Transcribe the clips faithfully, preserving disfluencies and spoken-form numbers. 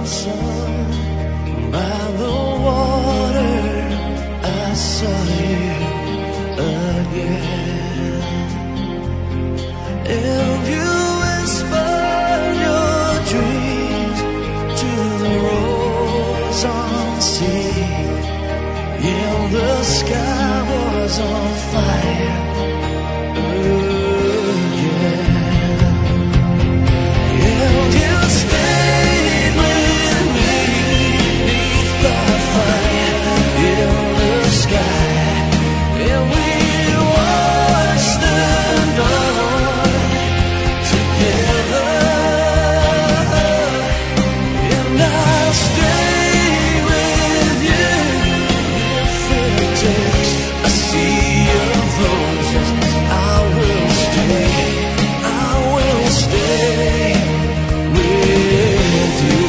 sun, by the water, I saw you again. If you whisper your dreams to the rose on sea, yeah, the sky was on fire again. And you stayed with me beneath the fire in the sky, and we watched the dawn together. And I'll stay with you if it takes a sea of roses. I will stay, I will stay with you.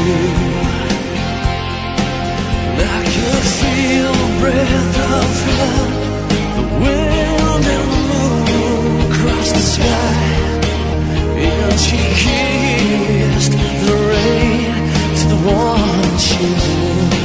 I could feel the breath of love, the wind and the moon across the sky, and she kissed the rain to the one she knew.